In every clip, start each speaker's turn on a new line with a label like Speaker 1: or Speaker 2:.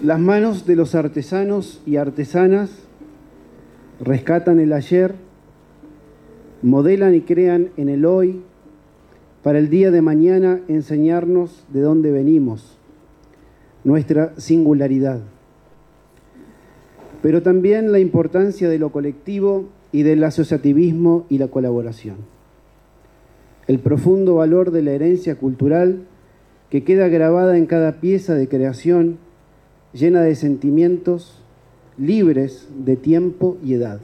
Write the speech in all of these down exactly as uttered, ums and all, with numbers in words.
Speaker 1: Las manos de los artesanos y artesanas rescatan el ayer, modelan y crean en el hoy, para el día de mañana enseñarnos de dónde venimos, nuestra singularidad. Pero también la importancia de lo colectivo y del asociativismo y la colaboración. El profundo valor de la herencia cultural que queda grabada en cada pieza de creación, llena de sentimientos, libres de tiempo y edad.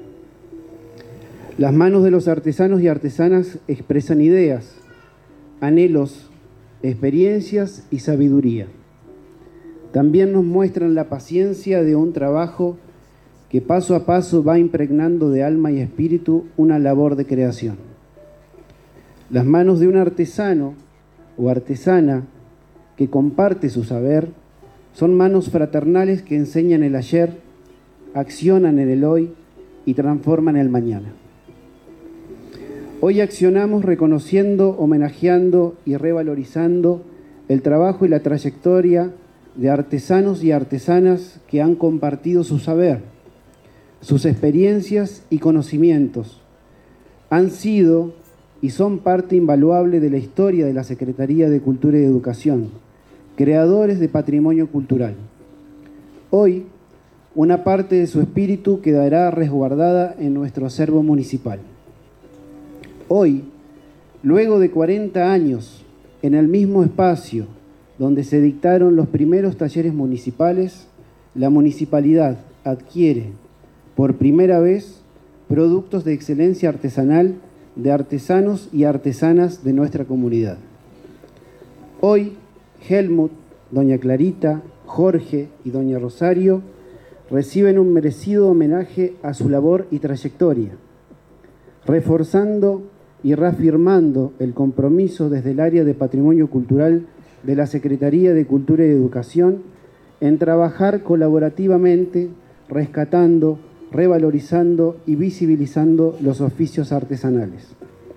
Speaker 1: Las manos de los artesanos y artesanas expresan ideas, anhelos, experiencias y sabiduría. También nos muestran la paciencia de un trabajo que paso a paso va impregnando de alma y espíritu una labor de creación. Las manos de un artesano o artesana que comparte su saber son manos fraternales que enseñan el ayer, accionan en el hoy y transforman el mañana. Hoy accionamos reconociendo, homenajeando y revalorizando el trabajo y la trayectoria de artesanos y artesanas que han compartido su saber, sus experiencias y conocimientos. Han sido y son parte invaluable de la historia de la Secretaría de Cultura y Educación, creadores de patrimonio cultural. Hoy, una parte de su espíritu quedará resguardada en nuestro acervo municipal. Hoy, luego de cuarenta años, en el mismo espacio donde se dictaron los primeros talleres municipales, la municipalidad adquiere, por primera vez, productos de excelencia artesanal de artesanos y artesanas de nuestra comunidad. Hoy, Helmut, doña Clarita, Jorge y doña Rosario reciben un merecido homenaje a su labor y trayectoria, reforzando y reafirmando el compromiso desde el área de Patrimonio Cultural de la Secretaría de Cultura y Educación en trabajar colaborativamente, rescatando, revalorizando y visibilizando los oficios artesanales.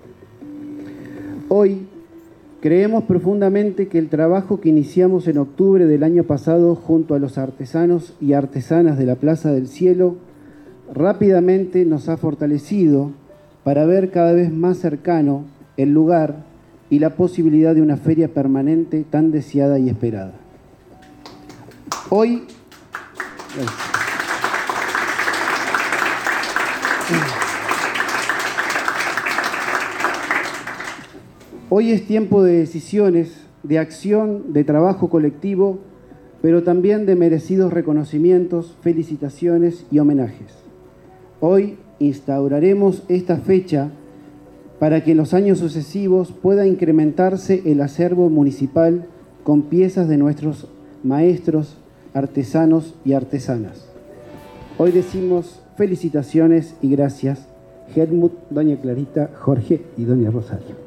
Speaker 1: Hoy, creemos profundamente que el trabajo que iniciamos en octubre del año pasado junto a los artesanos y artesanas de la Plaza del Cielo rápidamente nos ha fortalecido para ver cada vez más cercano el lugar y la posibilidad de una feria permanente tan deseada y esperada. Hoy, hoy es tiempo de decisiones, de acción, de trabajo colectivo, pero también de merecidos reconocimientos, felicitaciones y homenajes. Hoy instauraremos esta fecha para que en los años sucesivos pueda incrementarse el acervo municipal con piezas de nuestros maestros, artesanos y artesanas. Hoy decimos felicitaciones y gracias, Helmut, doña Clarita, Jorge y doña Rosario.